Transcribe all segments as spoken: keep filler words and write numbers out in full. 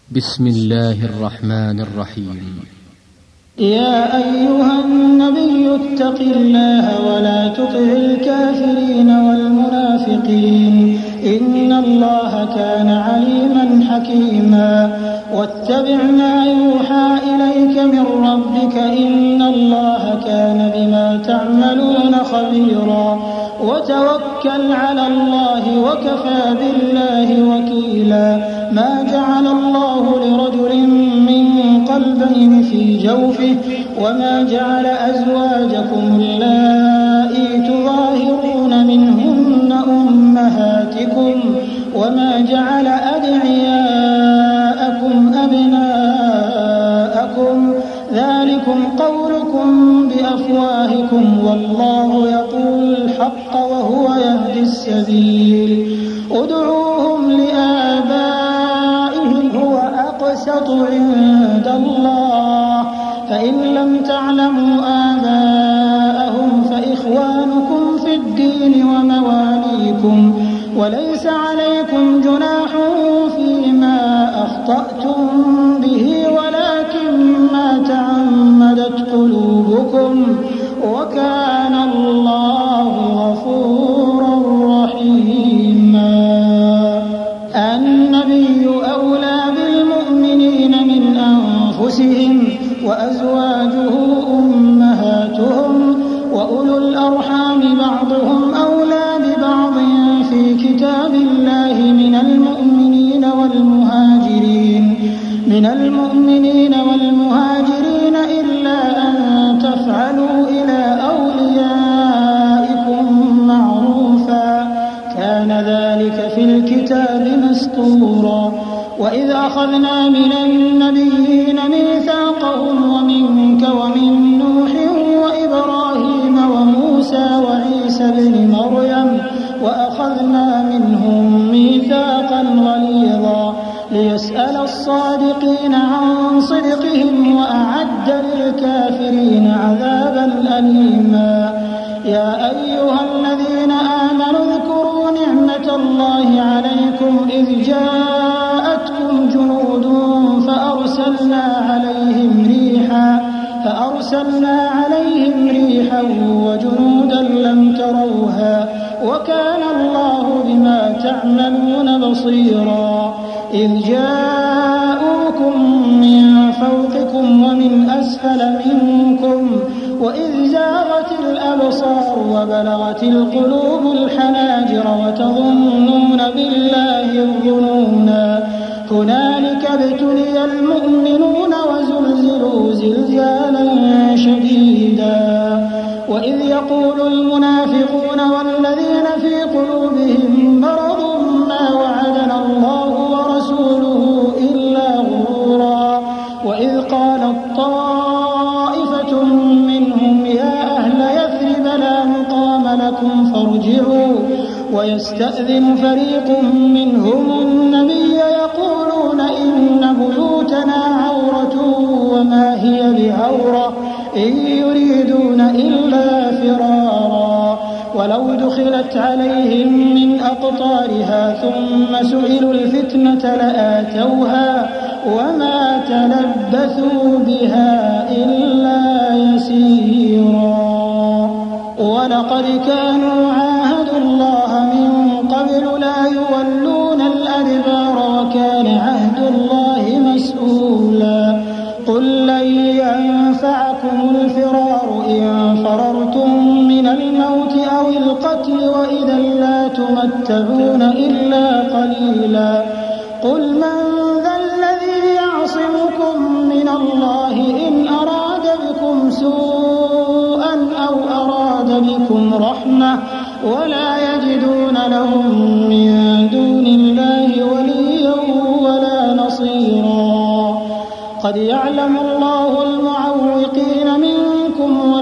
بسم الله الرحمن الرحيم. يا أيها النبي اتق الله ولا تطع الكافرين والمنافقين إن الله كان عليما حكيما واتبع ما يوحى إليك من ربك إن الله كان بما تعملون خبيرا وتوكل على الله وكفى بالله وكيلا ما جعل الله لرجل من قلبين في جوفه وما جعل أزواجكم اللائي تظاهرون منهن أمهاتكم وما جعل أدعياءكم أبناءكم ذلكم قولكم بأفواهكم والله يقول الحق وهو يهدي السبيل ادعوهم لآبائهم هو أقسط عند الله فإن لم تعلموا آباءهم فإخوانكم في الدين ومواليكم وليس عليكم جناح فيما أخطأتم به ولكن ما تعمدت قلوبكم وكان الله غفورا رحيما. النبي أولى بالمؤمنين من أنفسهم وأزواجه أمهاتهم وأولو الأرحام بعضهم أولى ببعض في كتاب الله من المؤمنين والمهاجرين من المؤمنين والمهاجرين إلا أن تفعلوا إلى أوليائكم معروفا كان ذلك في الكتاب مسطورا. وإذ أخذنا من النبيين ميثاقهم ومنك ومن نوح وإبراهيم وموسى وعيسى بن مريم وأخذنا منهم ميثاقا غليظا ليسأل الصادقين عن صدقهم وأعد للكافرين عذابا أليما. يا أيها الذين آمنوا اذكروا نعمة الله عليكم إذ جاءتكم جنود فأرسلنا عليهم ريحا فأرسلنا عليهم ريحا وجنودا لم تروها وكان الله بما تعملون بصيرا. إذ جاءوكم من فوقكم ومن أسفل منكم وإذ زاغت الأبصار وبلغت القلوب الحناجر وتظنون بالله الظنونا هنالك ابتلي المؤمنون وزلزلوا زلزالا شديدا. وإذ يقول المنافقون والذين في قلوبهم مرض ما وعدنا الله ورسوله إلا غرورا. وإذ قالت طائفة منهم يا أهل يثرب لا مقام لكم فارجعوا ويستأذن فريق منهم النبي يقولون إن بيوتنا عورة وما هي بعورة إن يريدون إلا فرارا. ولو دخلت عليهم من أقطارها ثم سئلوا الفتنة لآتوها وما تلبثوا بها إلا يسيرا. ولقد كانوا عاهدوا الله من قبل لا يولون الأدبار وكان عهد الله مسؤولا. قل لن ينفعكم الفرار إن فررتم من الموت أو القتل وإذا لا تمتعون إلا قليلا. قل من ذا الذي يعصمكم من الله إن أراد بكم سوءا أو أراد بكم رحمة ولا يجدون لهم من دون الله وليا ولا نصيرا. قد يعلم الله المعوقين منكم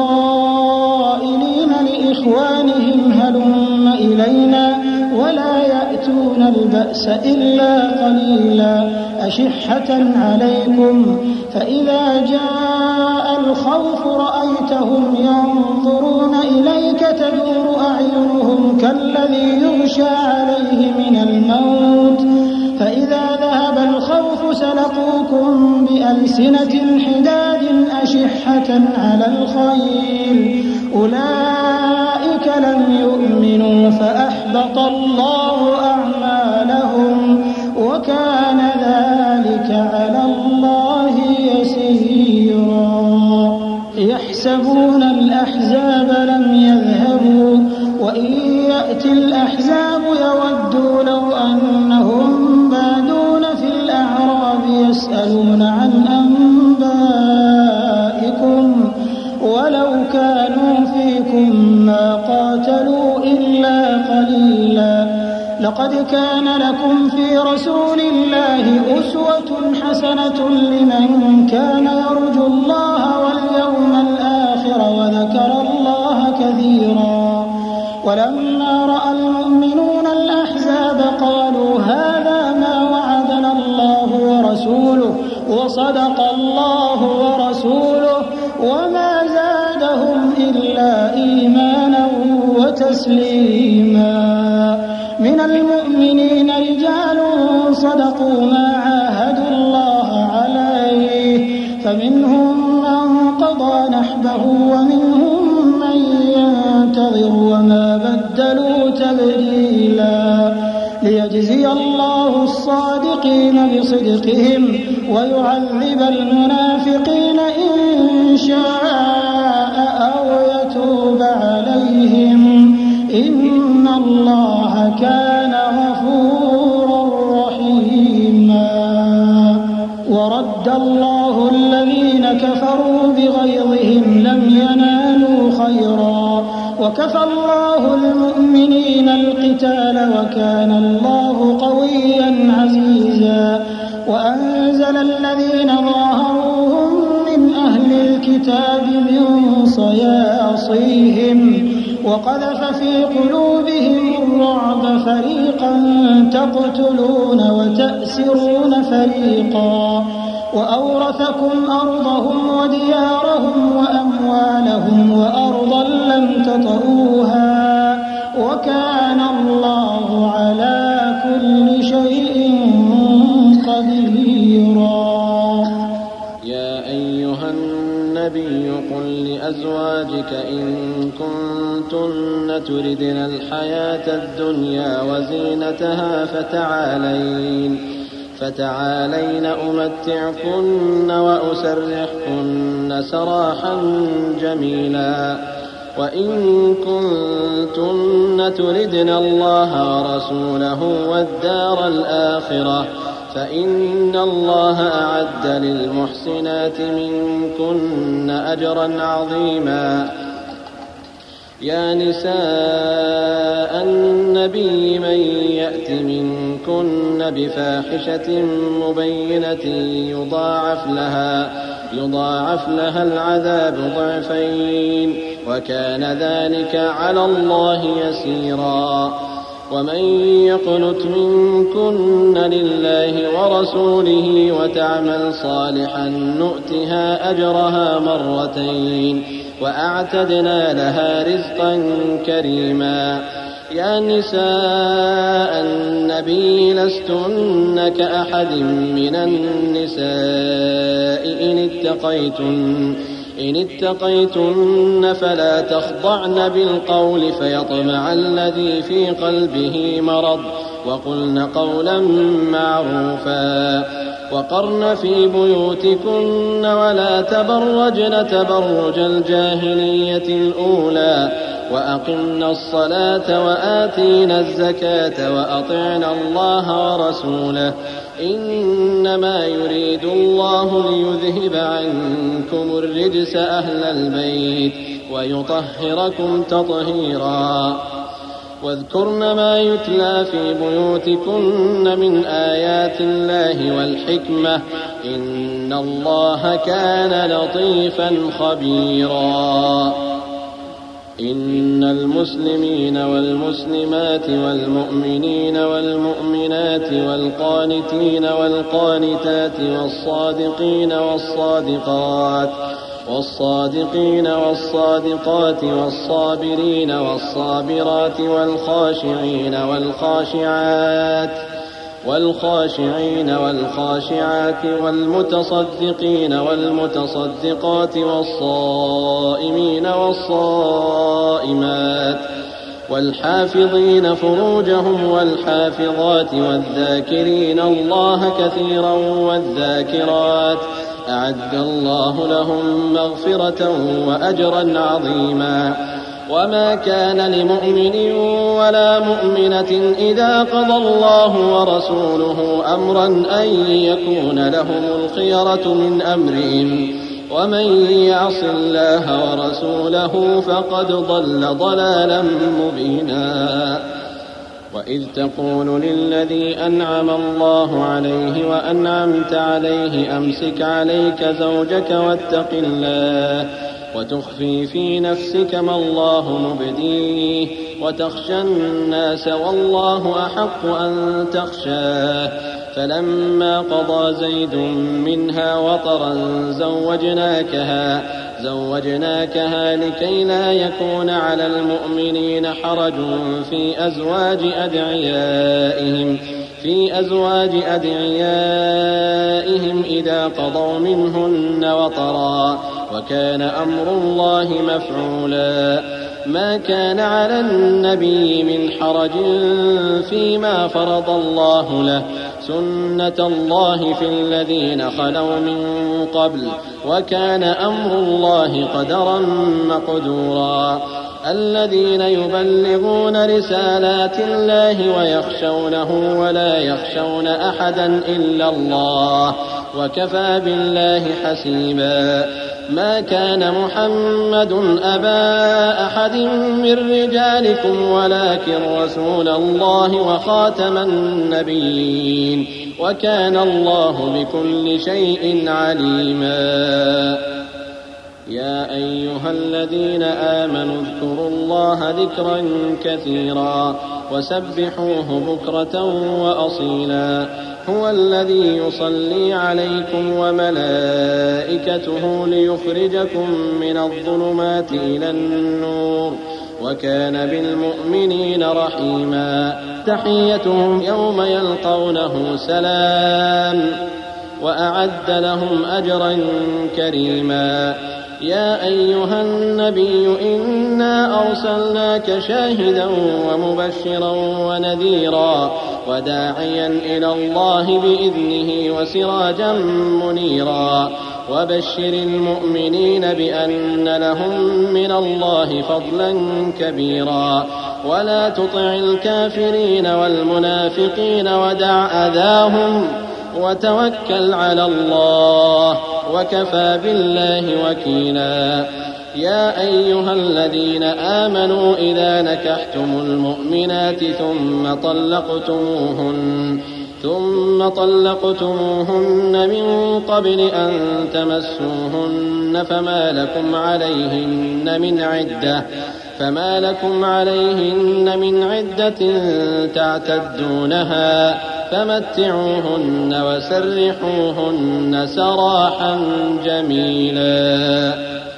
والقائلين لإخوانهم هلم إلينا ولا يأتون البأس إلا قليلا أشحة عليكم فإذا جاء الخوف رأيتهم ينظرون إليك تدور أعينهم كالذي يغشى عليه من الموت فإذا ذهب الخوف سلقوكم بألسنة حداد أشحة على الخير أولئك لم يؤمنوا فأحبط الله أعمالهم وكان ذلك على الله يسيرا يحسبون الأحزاب لم يذهبوا وإن يأتي الأحزاب يودوا لو أنهم بادون في الأعراب يسألون عن أنبائكم ولو كانوا فيكم ما قاتلوا إلا قليلا لقد كان لكم في رسول الله أسوة حسنة لمن كان يرجو الله واليوم الآخر وذكر الله كثيرا ولما رأى المؤمنون الأحزاب قالوا هذا ما وعدنا الله ورسوله وصدق الله ورسوله وما زادهم إلا إيمانا وتسليما من المؤمنين رجال صدقوا ما عاهدوا الله عليه فمنهم من قضى نحبه ومنهم من ينتظر وما بدلوا تبديلا ليجزي الله الصادقين بصدقهم ويعذب المنافقين إن شاء أو يتوب عليهم إن الله كان غفورا رحيما ورد الله الذين كفروا بغيظهم لم ينالوا خيرا وكفى الله المؤمنين القتال وكان الله قويا عزيزا وأنزل الذين ظاهروهم من أهل الكتاب من صياصيهم وقذف في قلوبهم الرعب فريقا تقتلون وتأسرون فريقا وأورثكم أرضهم وديارهم وأموالهم وأرضا لم تطئوها وكان الله على كل شيء قديرا. يا أيها النبي قل لأزواجك إن كنتن تردن الحياة الدنيا وزينتها فتعالين فتعالين أمتعكن وأسرحكن سراحا جميلا وإن كنتن تردن الله ورسوله والدار الآخرة فإن الله أعد للمحسنات منكن أجرا عظيما. يا نساء النبي من يأت منكن بفاحشة مبينة يضاعف لها يضاعف لها العذاب ضعفين وكان ذلك على الله يسيرا. ومن يقنت منكن لله ورسوله وتعمل صالحا نؤتها أجرها مرتين وأعتدنا لها رزقا كريما. يا نساء النبي لستن كأحد من النساء إن اتقيتن إن اتقيتن فلا تخضعن بالقول فيطمع الذي في قلبه مرض وقلن قولا معروفا وقرن في بيوتكن ولا تبرجن تبرج الجاهلية الأولى وأقمنا الصلاة وآتينا الزكاة وأطعنا الله ورسوله إنما يريد الله ليذهب عنكم الرجس أهل البيت ويطهركم تطهيرا. واذكرن ما يتلى في بيوتكن من آيات الله والحكمة إن الله كان لطيفا خبيرا. إن المسلمين والمسلمات والمؤمنين والمؤمنات والقانتين والقانتات والصادقين والصادقات والصادقين والصادقات والصابرين والصابرات والخاشعين والخاشعات والخاشعين والخاشعات والمتصدقين والمتصدقات والصائمين والصائمات والحافظين فروجهم والحافظات والذاكرين الله كثيرا والذاكرات أعد الله لهم مغفرة وأجرا عظيما. وما كان لمؤمن ولا مؤمنة إذا قضى الله ورسوله أمرا أن يكون لهم الخيرة من أمرهم ومن يعص الله ورسوله فقد ضل ضلالا مبينا. وإذ تقول للذي أنعم الله عليه وأنعمت عليه أمسك عليك زوجك واتق الله وتخفي في نفسك ما الله مبديه وتخشى الناس والله أحق أن تخشاه فلما قضى زيد منها وطرا زوجناكها زوجناكها لكي لا يكون على المؤمنين حرج في أزواج أدعيائهم في أزواج أدعيائهم إذا قضوا منهن وطرا وكان أمر الله مفعولا. ما كان على النبي من حرج فيما فرض الله له سنة الله في الذين خلوا من قبل وكان أمر الله قدرا مقدورا. الذين يبلغون رسالات الله ويخشونه ولا يخشون أحدا إلا الله وكفى بالله حسيبا. ما كان محمد أبا أحد من رجالكم ولكن رسول الله وخاتم النبيين وكان الله بكل شيء عليما. يا أيها الذين آمنوا اذكروا الله ذكرا كثيرا وسبحوه بكرة وأصيلا. هو الذي يصلي عليكم وملائكته ليخرجكم من الظلمات إلى النور وكان بالمؤمنين رحيما. تحيتهم يوم يلقونه سلام وأعد لهم أجرا كريما. يا أيها النبي إنا أرسلناك شاهدا ومبشرا ونذيرا وداعيا إلى الله بإذنه وسراجا منيرا. وبشر المؤمنين بأن لهم من الله فضلا كبيرا. ولا تطع الكافرين والمنافقين ودع أذاهم وتوكل على الله وكفى بالله وكيلا. يا أيها الذين آمنوا إذا نكحتم المؤمنات ثم طلقتموهن ثم طلقتموهن من قبل أن تمسوهن فما لكم عليهن من عدة فما لكم عليهن من عدة تعتدونها فمتعوهن وسرحوهن سراحا جميلا.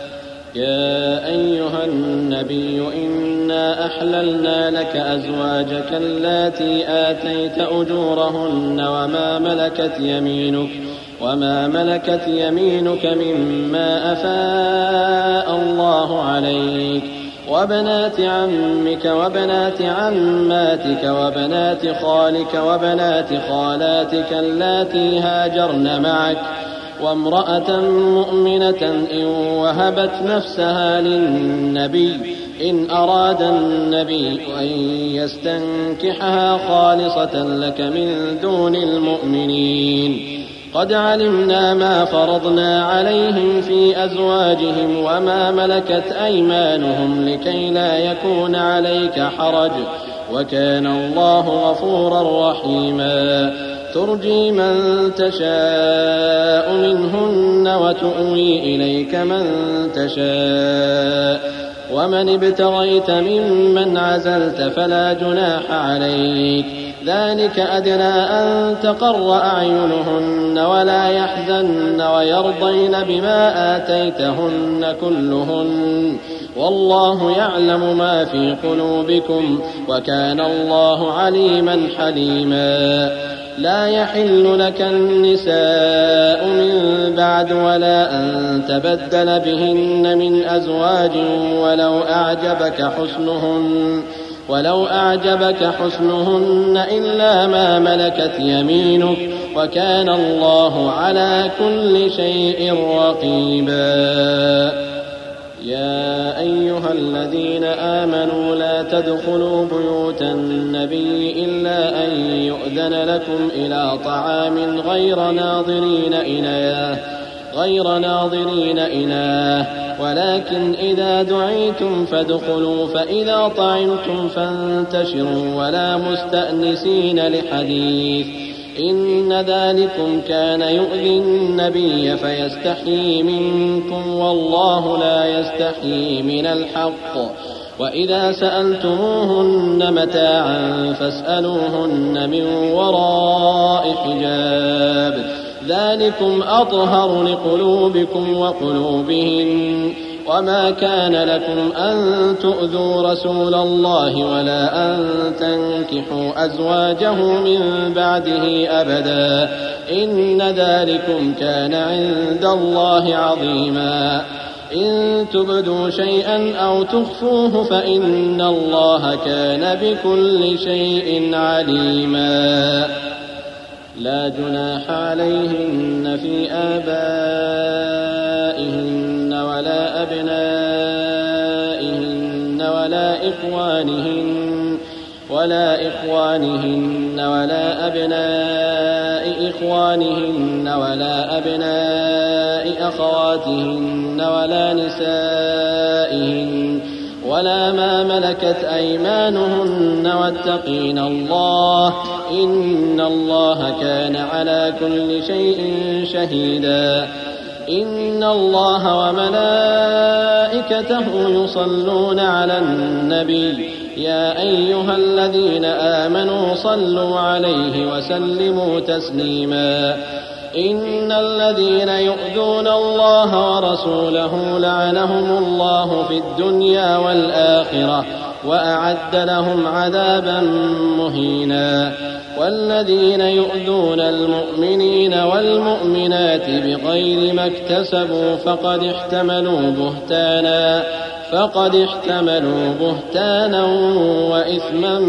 يا أيها النبي إنا أحللنا لك أزواجك اللاتي آتيت أجورهن وما ملكت يمينك وما ملكت يمينك مما أفاء الله عليك وبنات عمك وبنات عماتك وبنات خالك وبنات خالاتك اللاتي هاجرن معك وامرأة مؤمنة إن وهبت نفسها للنبي إن أراد النبي أن يستنكحها خالصة لك من دون المؤمنين. قد علمنا ما فرضنا عليهم في أزواجهم وما ملكت أيمانهم لكي لا يكون عليك حرج وكان الله غفورا رحيما. ترجي من تشاء منهن وتؤوي إليك من تشاء ومن ابتغيت ممن عزلت فلا جناح عليك. ذلك أدنى أن تقر أعينهن ولا يحزن ويرضين بما آتيتهن كلهن والله يعلم ما في قلوبكم وكان الله عليما حليما. لا يحل لك النساء من بعد ولا أن تبدل بهن من أزواج ولو أعجبك حسنهن ولو أعجبك حسنهن إلا ما ملكت يمينك وكان الله على كل شيء رقيبا. يا أيها الذين آمنوا لا تدخلوا بيوت النبي إلا أن يؤذن لكم إلى طعام غير ناظرين إناه غير ناظرين إناه ولكن إذا دعيتم فادخلوا فإذا طعمتم فانتشروا ولا مستأنسين لحديث إن ذلكم كان يؤذي النبي فيستحيي منكم والله لا يستحيي من الحق. وإذا سألتموهن متاعا فاسألوهن من وراء حجاب ذلكم أطهر لقلوبكم وقلوبهن. وما كان لكم أن تؤذوا رسول الله ولا أن تنكحوا أزواجه من بعده أبدا إن ذلكم كان عند الله عظيما. إن تبدوا شيئا أو تخفوه فإن الله كان بكل شيء عليما. لا جناح عليهن في آبائهن ولا أبنائهن ولا إخوانهن ولا إخوانهن ولا أبناء إخوانهن ولا أبناء أخواتهن ولا نسائهن ولا ما ملكت أيمانهن واتقين الله إن الله كان على كل شيء شهيدا. إن الله وملائكته يصلون على النبي يا أيها الذين آمنوا صلوا عليه وسلموا تسليما. إن الذين يؤذون الله ورسوله لعنهم الله في الدنيا والآخرة وأعد لهم عذابا مهينا. والذين يؤذون المؤمنين والمؤمنات بغير ما اكتسبوا فقد احتملوا بهتانا فقد احتملوا بهتانا وإثما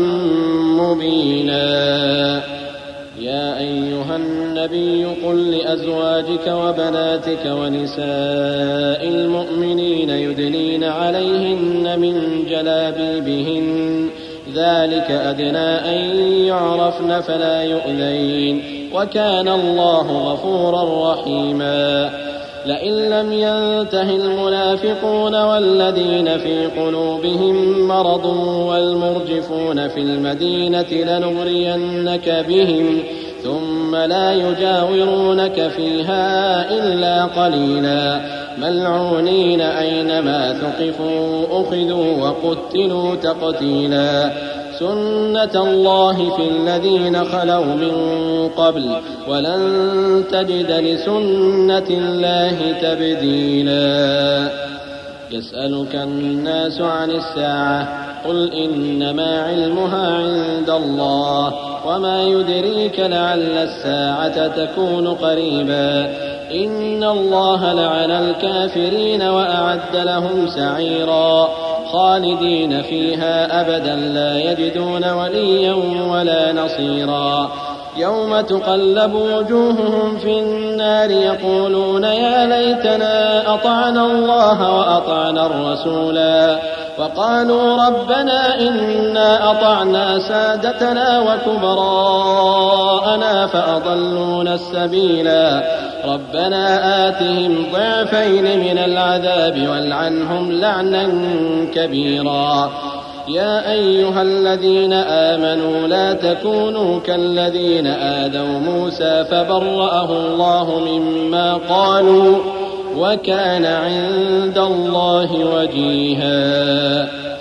مبينا. يا أيها النبي قل لأزواجك وبناتك ونساء المؤمنين يدنين عليهن من جلابيبهن ذلك أدنى أن يعرفن فلا يؤذين وكان الله غفورا رحيما. لئن لم ينته المنافقون والذين في قلوبهم مرض والمرجفون في المدينة لنغرينك بهم ثم لا يجاورونك فيها إلا قليلا ملعونين أينما ثقفوا أخذوا وقتلوا تقتيلا. سنة الله في الذين خلوا من قبل ولن تجد لسنة الله تبديلا. يسألك الناس عن الساعة قل إنما علمها عند الله وما يدريك لعل الساعة تكون قريبا. إن الله لعن الكافرين وأعد لهم سعيرا خالدين فيها أبدا لا يجدون وليا ولا نصيرا. يوم تقلب وجوههم في النار يقولون يا ليتنا أطعنا الله وأطعنا الرسولا وقالوا ربنا إنا أطعنا سادتنا وكبراءنا فأضلونا السبيلا ربنا آتهم ضعفين من العذاب والعنهم لعنا كبيرا. يا أيها الذين آمنوا لا تكونوا كالذين آذوا موسى فبرأه الله مما قالوا وكان عند الله وجيها.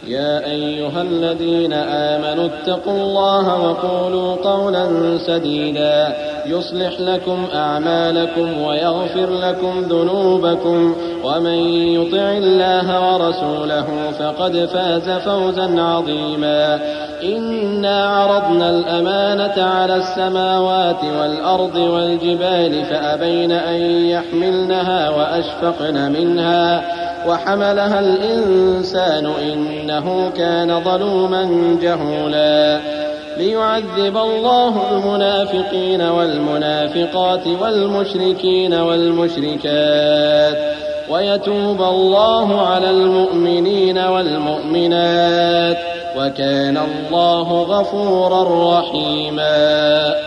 يا أيها الذين آمنوا اتقوا الله وقولوا قولا سديدا يصلح لكم أعمالكم ويغفر لكم ذنوبكم ومن يطع الله ورسوله فقد فاز فوزا عظيما إنا عرضنا الأمانة على السماوات والأرض والجبال فأبين أن يحملنها وأشفقن منها وحملها الإنسان إنه كان ظلوما جهولا ليعذب الله المنافقين والمنافقات والمشركين والمشركات ويتوب الله على المؤمنين والمؤمنات وكان الله غفورا رحيما.